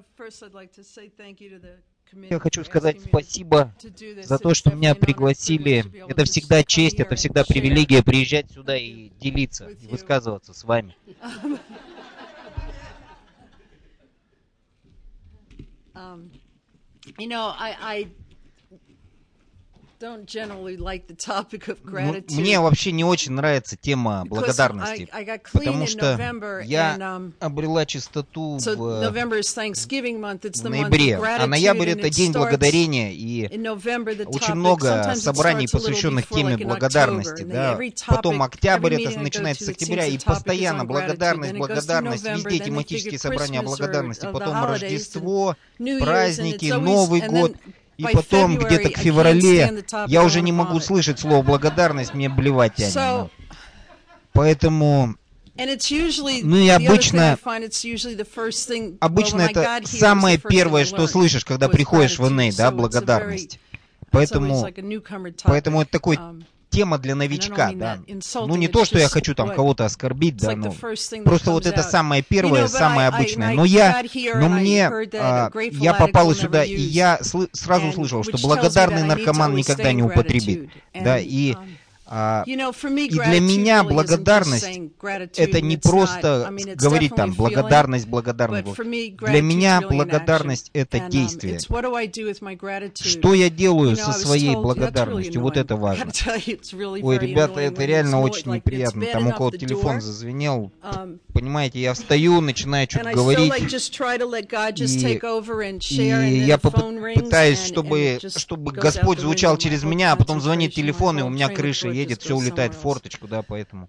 Я хочу сказать спасибо за то, что меня пригласили. Это всегда честь, это всегда привилегия приезжать сюда и делиться, и высказываться с вами. Мне вообще не очень нравится тема благодарности, потому что я обрела чистоту в ноябре, а ноябрь — это День Благодарения, и очень много собраний, посвященных теме благодарности. Да? Потом октябрь, это начинается с октября, и постоянно благодарность, благодарность, везде тематические собрания о благодарности, потом Рождество, праздники, Новый год. И потом, где-то к феврале, я уже не могу слышать слово «благодарность», мне блевать тянет. Поэтому, ну и обычно это самое первое, что слышишь, когда приходишь в НА, да, благодарность. Поэтому это такой тема для новичка, да. Ну, не то, что я хочу там кого-то оскорбить, да, но просто вот это самое первое, самое обычное. Но я попал сюда, и я сразу услышал, что благодарный наркоман никогда не употребит, да, и для меня благодарность — это не просто говорить там благодарность. Для меня благодарность — это действие. Что я делаю со своей благодарностью? Вот это важно. Ой, ребята, это реально очень неприятно. Там у кого-то телефон зазвенел. Понимаете, я встаю, начинаю что-то говорить, и я пытаюсь, чтобы Господь звучал через меня, а потом звонит телефон, и у меня крыша едет, все улетает в форточку, да, поэтому...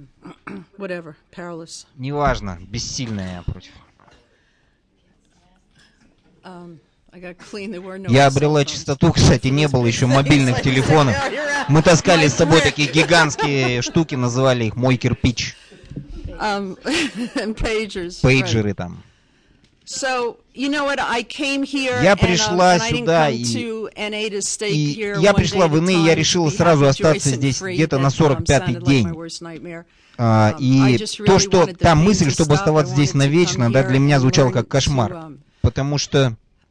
Неважно, бессильная я против. Я обрела чистоту, кстати, не было еще мобильных телефонов. Мы таскали с собой такие гигантские штуки, называли их «Мой кирпич». Пейджеры там. Я пришла сюда, и я пришла в НА, и я решила сразу остаться здесь где-то на 45-й день. И то, что та мысль, чтобы оставаться здесь навечно, да, для меня звучала как кошмар. Потому что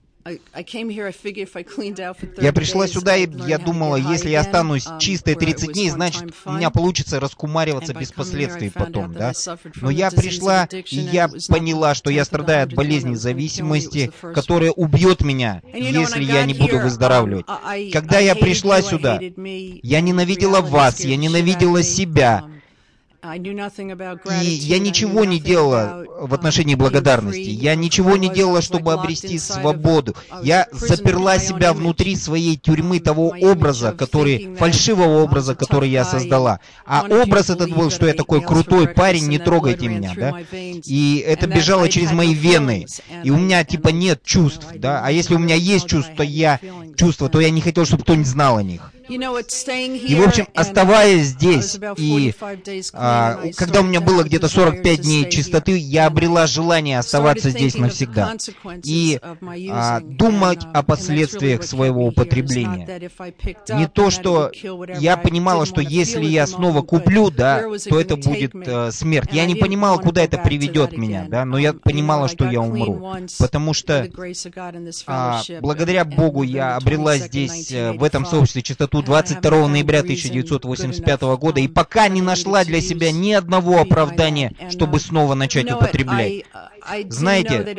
я пришла сюда, и я думала, если я останусь чистой 30 дней, значит, у меня получится раскумариваться без последствий потом, да. Но я пришла, и я поняла, что я страдаю от болезни зависимости, которая убьет меня, если я не буду выздоравливать. Когда я пришла сюда, я ненавидела вас, я ненавидела себя. И я ничего не делала в отношении благодарности. Я ничего не делала, чтобы обрести свободу. Я заперла себя внутри своей тюрьмы того образа, фальшивого образа, который я создала. А образ этот был, что я такой крутой парень, не трогайте меня, да? И это бежало через мои вены. И у меня типа нет чувств, да? А если у меня есть чувства, то я не хотел, чтобы кто-нибудь знал о них. И, в общем, оставаясь здесь, и когда у меня было где-то 45 дней чистоты, я обрела желание оставаться здесь навсегда. И думать о последствиях своего употребления. Не то, что я понимала, что если я снова куплю, да, то это будет смерть. Я не понимала, куда это приведет меня, да, но я понимала, что я умру. Потому что благодаря Богу я обрела здесь, в этом сообществе, чистоту 22 ноября 1985 года, и пока не нашла для себя ни одного оправдания, чтобы снова начать употреблять. Знаете,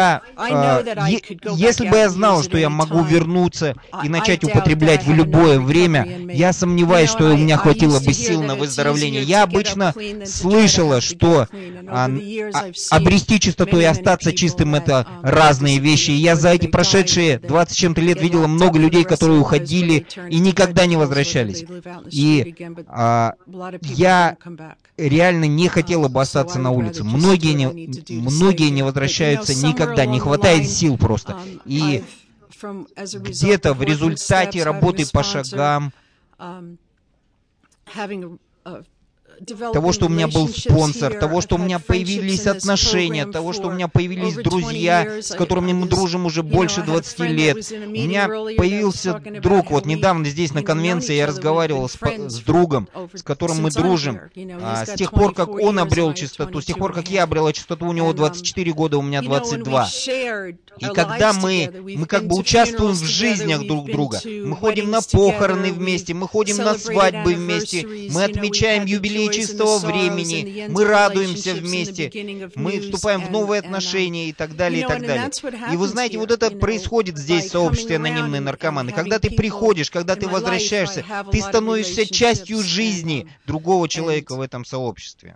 если бы я знал, что я могу вернуться и начать употреблять в любое время, я сомневаюсь, что у меня хватило бы сил на выздоровление. Я обычно слышала, что обрести чистоту и остаться чистым — это разные вещи. И я за эти прошедшие 20 с чем-то лет видела много людей, которые уходили и никогда не возвращались. И я реально не хотела бы остаться на улице. Многие не возвращаются никогда, не хватает сил просто. И где-то в результате работы по шагам, того, что у меня был спонсор, того, что у меня появились отношения, того, что у меня появились друзья, с которыми мы дружим уже больше 20 лет. У меня появился друг. Вот недавно здесь на конвенции я разговаривал с другом, с которым мы дружим. С тех пор, как он обрел чистоту, с тех пор, как я обрела чистоту, у него 24 года, у меня 22. И когда мы как бы участвуем в жизнях друг друга, мы ходим на похороны вместе, мы ходим на свадьбы вместе, мы отмечаем юбилей чистого времени, мы радуемся вместе, мы вступаем в новые отношения и так далее, и так далее. И вы знаете, вот это происходит здесь в сообществе анонимные наркоманы. Когда ты приходишь, когда ты возвращаешься, ты становишься частью жизни другого человека в этом сообществе.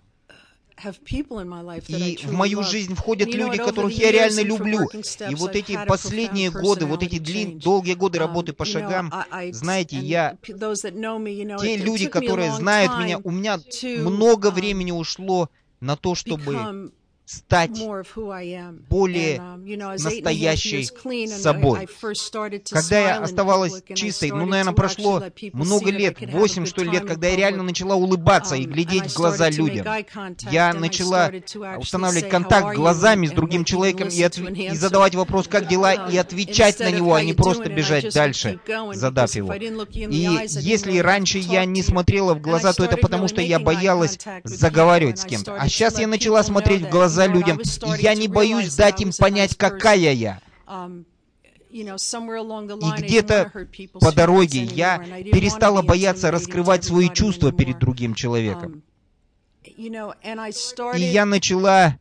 И в мою жизнь входят люди, которых я реально люблю. И вот эти последние годы, вот эти долгие годы работы по шагам, знаете, те люди, которые знают меня, у меня много времени ушло на то, чтобы стать более настоящей собой. Когда я оставалась чистой, наверное, прошло много лет, 8, что ли, лет, когда я реально начала улыбаться и глядеть в глаза людям. Я начала устанавливать контакт глазами с другим человеком и задавать вопрос, как дела, и отвечать на него, а не просто бежать дальше, задав его. И если раньше я не смотрела в глаза, то это потому, что я боялась заговаривать с кем-то. А сейчас я начала смотреть в глаза людям, и я не боюсь дать им понять, какая я. И где-то по дороге я перестала бояться раскрывать свои чувства перед другим человеком. И я начала...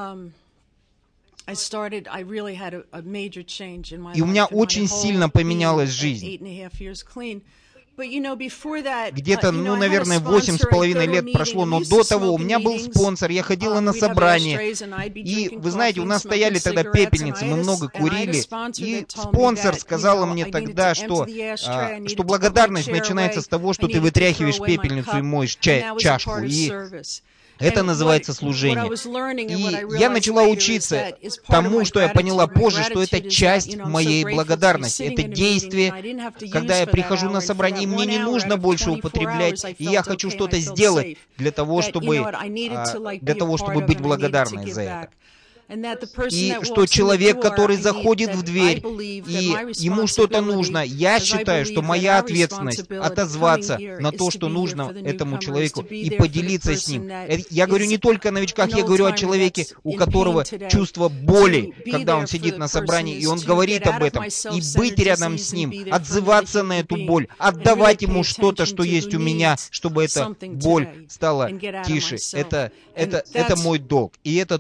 И у меня очень сильно поменялась жизнь. Где-то, наверное, 8,5 лет прошло, но до того у меня был спонсор, я ходила на собрания, и, вы знаете, у нас стояли тогда пепельницы, мы много курили, и спонсор сказала мне тогда, что благодарность начинается с того, что ты вытряхиваешь пепельницу и моешь чашку, и это называется служение. И я начала учиться тому, что я поняла позже, что это часть моей благодарности. Это действие, когда я прихожу на собрание, и мне не нужно больше употреблять, и я хочу что-то сделать для того, чтобы быть благодарной за это. И что человек, который заходит в дверь, и ему что-то нужно, я считаю, что моя ответственность отозваться на то, что нужно этому человеку, и поделиться с ним. Я говорю не только о новичках, я говорю о человеке, у которого чувство боли, когда он сидит на собрании, и он говорит об этом, и быть рядом с ним, отзываться на эту боль, отдавать ему что-то, что есть у меня, чтобы эта боль стала тише. Это мой долг. И это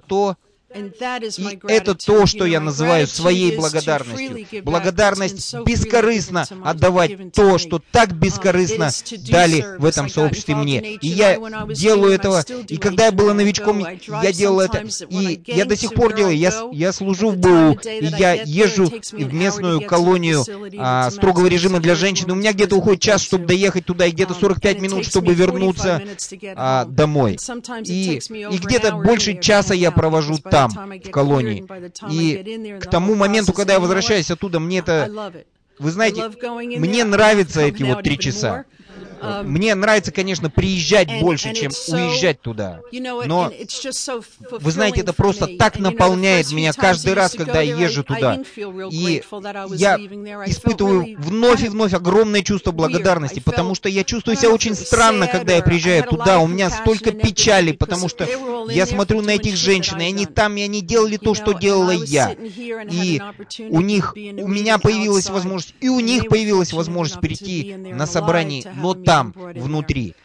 то, что я называю своей благодарностью. Благодарность бескорыстно отдавать то, что так бескорыстно дали в этом сообществе мне. И я делаю этого, и когда я была новичком, я делал это, и я до сих пор делаю. Я служу в БУ, и я езжу в местную колонию строгого режима для женщин. У меня где-то уходит час, чтобы доехать туда, и где-то 45 минут, чтобы вернуться домой. И где-то больше часа я провожу там, в колонии. И к тому моменту, когда я возвращаюсь оттуда, мне это... Вы знаете, мне нравятся эти вот 3 часа. Мне нравится, конечно, приезжать больше, чем уезжать туда. Но, вы знаете, это просто так наполняет меня каждый раз, когда я езжу туда. И я испытываю вновь и вновь огромное чувство благодарности, потому что я чувствую себя очень странно, когда я приезжаю туда. У меня столько печали, потому что я смотрю на этих женщин, и они там, и они делали то, что делала я. И у меня появилась возможность, и у них появилась возможность прийти на собрание, но там, внутри,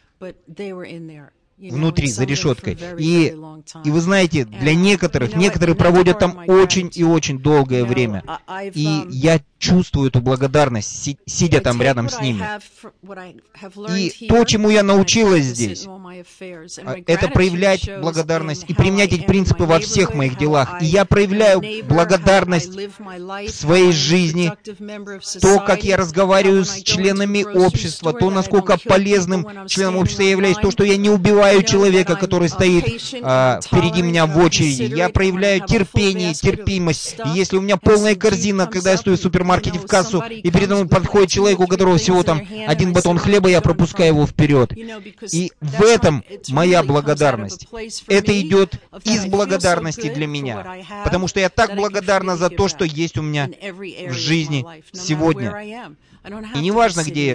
за решеткой. И вы знаете, для некоторые проводят там очень и очень долгое время. И я чувствую эту благодарность, сидя там рядом с ними. И то, чему я научилась здесь, это проявлять благодарность и применять эти принципы во всех моих делах. И я проявляю благодарность в своей жизни, то, как я разговариваю с членами общества, то, насколько полезным членом общества я являюсь, то, что я не убиваю человека, который стоит впереди меня в очереди. Я проявляю терпение, терпимость. И если у меня полная корзина, когда я стою в супермаркете, супермаркете в кассу, и передо мной подходит человек, у которого всего там один батон хлеба, я пропускаю его вперед. И в этом моя благодарность. Это идет из благодарности для меня. Потому что я так благодарна за то, что есть у меня в жизни сегодня. И неважно, где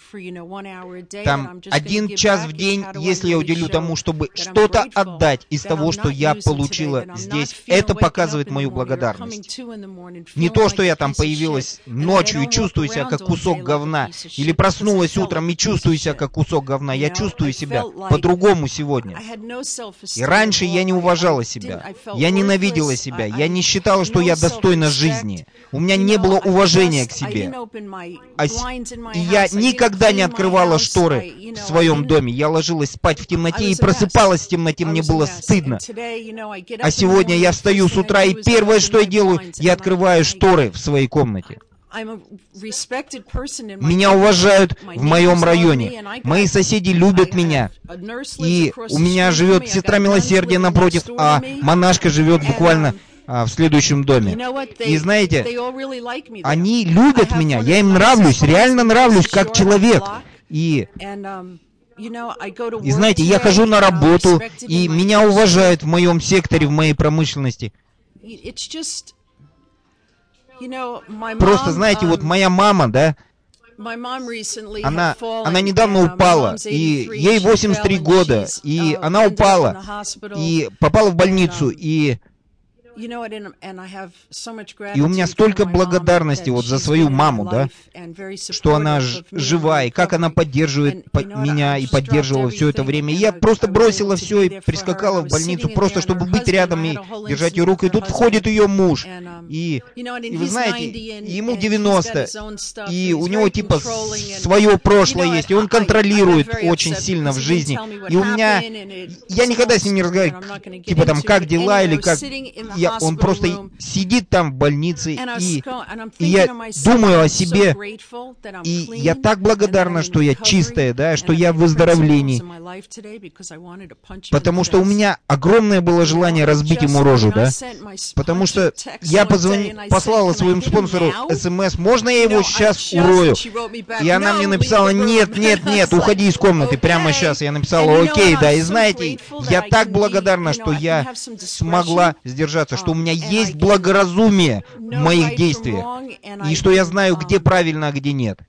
там 1 час в день, если я уделю тому, чтобы что-то отдать из того, что я получила здесь, это показывает мою благодарность. Не то, что я там появилась ночью и чувствую себя как кусок говна, или проснулась утром и чувствую себя как кусок говна. Я чувствую себя по-другому сегодня. И раньше я не уважала себя, я ненавидела себя, я не считала, что я достойна жизни. У меня не было уважения к себе. И я никогда не открывала шторы в своем доме. Я ложилась спать в темноте и просыпалась в темноте, мне было стыдно. А сегодня я встаю с утра, и первое, что я делаю, я открываю шторы в своей комнате. Меня уважают в моем районе. Мои соседи любят меня. И у меня живет сестра милосердия напротив, а монашка живет буквально в следующем доме. И знаете, они любят меня, я им нравлюсь, реально нравлюсь как человек. И знаете, я хожу на работу, и меня уважают в моем секторе, в моей промышленности. Просто, знаете, вот моя мама, да, она недавно упала, и ей 83 года, и она упала, и попала в больницу, и у меня столько благодарности вот за свою маму, да, что она жива, и как она поддерживает меня и поддерживала все это время. И я просто бросила все и прискакала в больницу, просто чтобы быть рядом и держать ее руку. И тут входит ее муж. И вы знаете, ему 90, и у него типа свое прошлое есть, и он контролирует очень сильно в жизни. И у меня... Я никогда с ним не разговариваю, типа там, как дела, или как... Он просто сидит там в больнице, и я думаю о себе, и я так благодарна, что я чистая, да, что я в выздоровлении, потому что у меня огромное было желание разбить ему рожу, да, потому что я послала своему спонсору СМС, можно я его сейчас урою? И она мне написала, нет, нет, нет, уходи из комнаты прямо сейчас. Я написала, окей, да, и знаете, я так благодарна, что я смогла сдержаться, что у меня есть благоразумие в моих действиях, и что я знаю, где правильно, а где нет.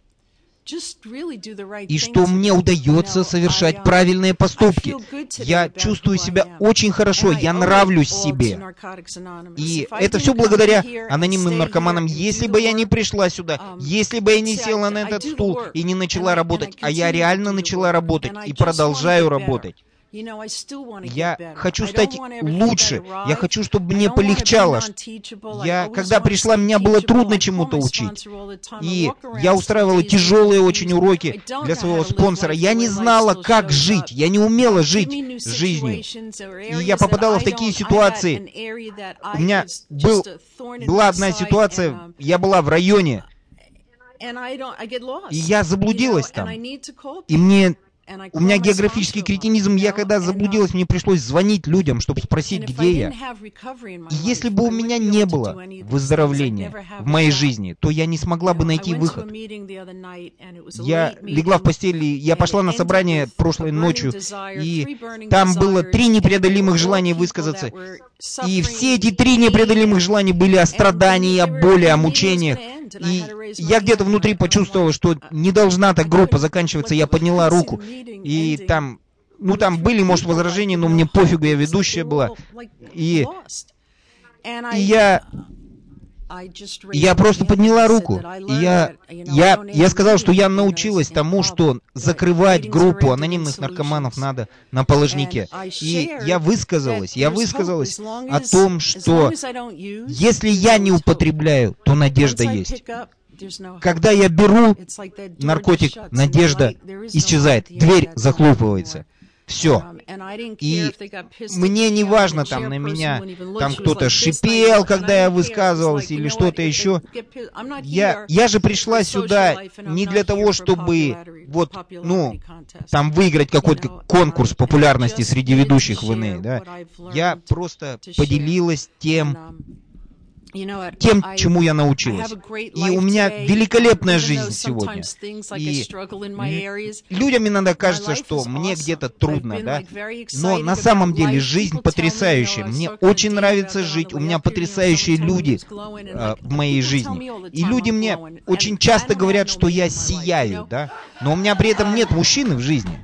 И что мне удается совершать правильные поступки. Я чувствую себя очень хорошо, я нравлюсь себе. И это все благодаря анонимным наркоманам. Если бы я не пришла сюда, если бы я не села на этот стул и не начала работать, а я реально начала работать и продолжаю работать, я хочу стать лучше, я хочу, чтобы мне полегчало. Когда пришла, меня было трудно чему-то учить. И я устраивала тяжелые очень уроки для своего спонсора. Я не знала, как жить, я не умела жить жизнью. И я попадала в такие ситуации. У меня была одна ситуация, я была в районе, и я заблудилась там. И у меня географический кретинизм, я когда заблудилась, мне пришлось звонить людям, чтобы спросить, где я. И если бы у меня не было выздоровления в моей жизни, то я не смогла бы найти выход. Я легла в постели, я пошла на собрание прошлой ночью, и там было 3 непреодолимых желания высказаться. И все эти 3 непреодолимых желания были о страдании, о боли, о мучениях. И я где-то внутри почувствовал, что не должна так группа заканчиваться. Я подняла руку, и там были, может, возражения, но мне пофигу, я ведущая была. И я просто подняла руку. И я сказал, что я научилась тому, что закрывать группу анонимных наркоманов надо на положнике. И я высказалась о том, что если я не употребляю, то надежда есть. Когда я беру наркотик, надежда исчезает, дверь захлопывается. Все. И мне не важно, там на меня там кто-то шипел, когда я высказывалась, или что-то еще. Я же пришла сюда не для того, чтобы там выиграть какой-то конкурс популярности среди ведущих в НА, да. Я просто поделилась тем, тем, чему я научилась. И у меня великолепная жизнь сегодня. И людям иногда кажется, что мне где-то трудно, да? Но на самом деле жизнь потрясающая. Мне очень нравится жить. У меня потрясающие люди в моей жизни. И люди мне очень часто говорят, что я сияю, да? Но у меня при этом нет мужчины в жизни.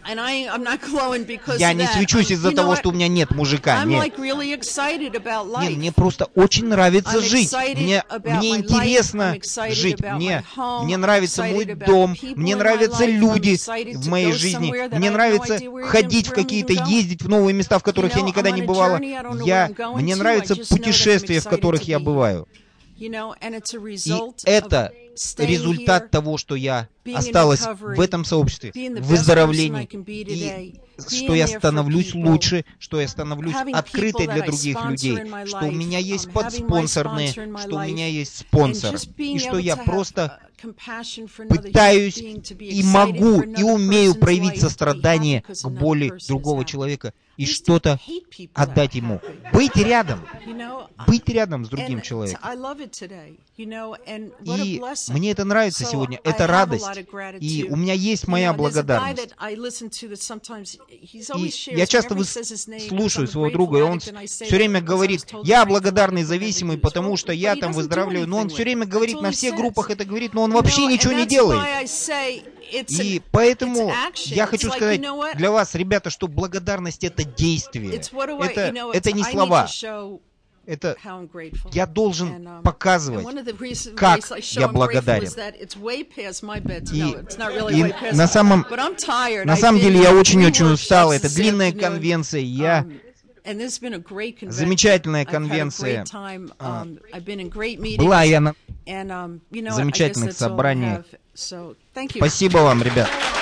Я не свечусь из-за того, что у меня нет мужика. Нет. Нет, мне просто очень нравится жить. Мне интересно жить. Мне нравится мой дом. Мне нравятся люди в моей жизни. Мне нравится ходить в какие-то, ездить в новые места, в которых я никогда не бывала. Мне нравятся путешествия, в которых я бываю. И это результат того, что я осталась в этом сообществе, в выздоровлении, и что я становлюсь лучше, что я становлюсь открытой для других людей, что у меня есть подспонсорные, что у меня есть спонсор, и что я просто пытаюсь и могу, и умею проявить сострадание к боли другого человека и что-то отдать ему. Быть рядом с другим человеком. И мне это нравится сегодня, это радость, и у меня есть моя благодарность. И я часто слушаю своего друга, и он все время говорит: я благодарный зависимый, потому что я там выздоравливаю, но он все время говорит, на всех группах это говорит, но он вообще ничего не делает. И поэтому я хочу сказать для вас, ребята, что благодарность — это действие, это не слова. Это я должен показывать, как я благодарен. И на самом деле я очень-очень устал. Это длинная конвенция. Замечательная конвенция. Была я на замечательных собраниях. Спасибо вам, ребят.